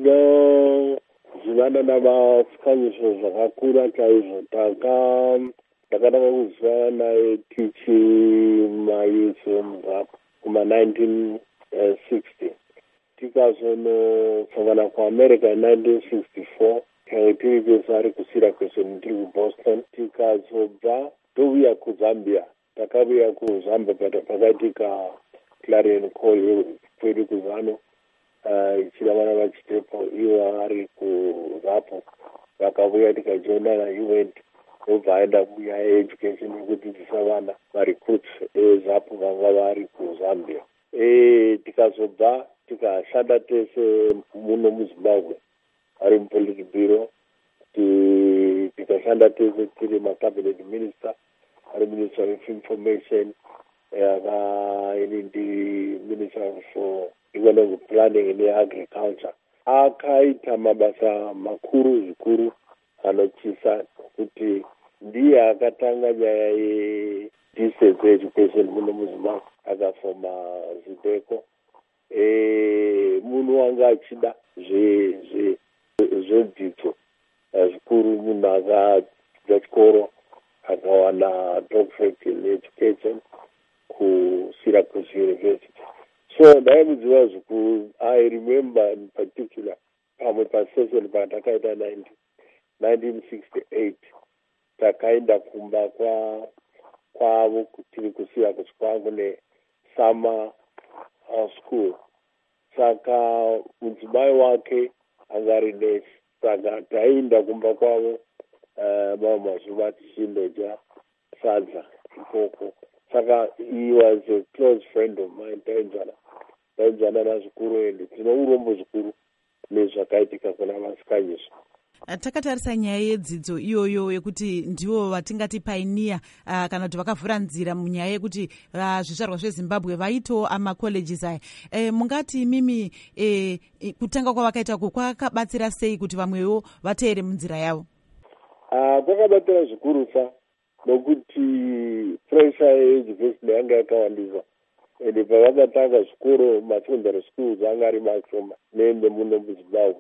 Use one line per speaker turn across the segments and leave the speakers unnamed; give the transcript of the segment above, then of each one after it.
tinozivana namafikanyiso zvakakura chaizvo. Takatanga kuzivana naye tichimayuth emuZAPU kuma-1960. Tikazondosangana kuAmerica in 1964. Tiri pese ari kuSyracuse tiri kuBoston. Tikazobva touya kuZambia. Takauya kuZambia pakaitika Clarion Call kwedu kuzano. Ichida vana vachitepo ivo ari kuZAPU. Vakauya tikajoinana UN. Obva aenda kunyaya yeeducation yekudzidzisa vana varecruits eZAPU vanga vari kuZambia. Tikazobva tikashanda tese muno muZimbabwe ari muPolitburo. Tikashanda tese tiri macabinet minister, ari minister of information, ndi minister of economic planning neagriculture. Akaita mabasa makuru zvikuru anochisa kuti ndiye akatanga nyaya yedistance education muno muZimbabwe. Akafoma ZIDECO. Munhu wanga achida zvedzidzo zvikuru. Munhu akadzidza chikoro akawana doctorate in education kuSyracuse University. So ndaimudziva zvikuru. I remember in particular pamwe pasession patakaita 1968 takaenda kumba kwavo tiri kuSyracuse kwangu nesummer school. Saka mudzimai wake angari nesi. Saka taenda kumba kwavo mazuva tichindodya sadza ikoko. Saka he was a close friend of mine. Tainzwanana zvikuru ende tino urombo zvikuru nezvakaitika kuna Masikanyiso.
Takatarisa nyaya yedzidzo iyoyo yekuti ndivo vatingati pioneer kana kuti vakavhura nzira munyaya yekuti zvizvarwa zveZimbabwe vaitawo amacolleges aya. Mungati imimi kutanga kwavakaita kwakabatsira sei kuti vamwewo vateere munzira yavo?
Kwakabatsira zvikurusa nokuti pressure yeuniversity yanga yakawandisa. Ende pavakatanga zvikoro masecondary schools anga ari mashoma nende muno muZimbabwe.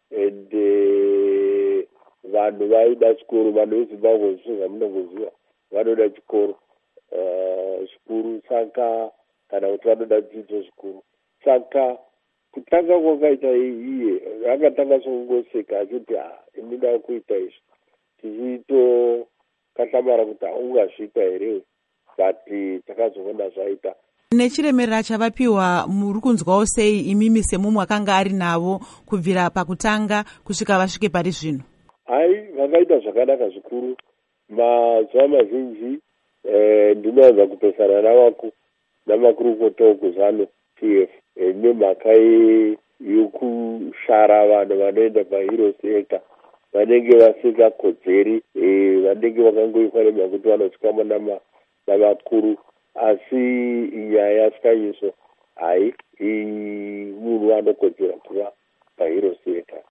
Ende vanhu vaida chikoro. Vanhu veZimbabwe zvisvo zvamunongoziva vanoda chikoro zvikuru. Saka kana kuti vanoda dzidzo zvikuru. Saka kutanga kwakaita iye akatanga sokungoseka achiti inoda kuita izvi tichitokatlamara kuti ungazviita here, but takazoona zvaita.
Nechiremerera chavapiwa muri kunzwawo sei imimi semumwe akanga ari navo kubvira pakutanga kusvika vasvike pari zvino?
Vakaita zvakanaka zvikuru. Mazuva mazhinji ndinowanza kupesana namakurukota okuzano TF nemhaka yokushara vanhu vanoenda paHeroes Theatre vanenge vasingakodzeri, vanenge vakangoiswa nemhaka kuti vanotsikamo navakuru. Asi nyaya yaSikanyiso munhu anokodzera kuva paHeroes Theatre.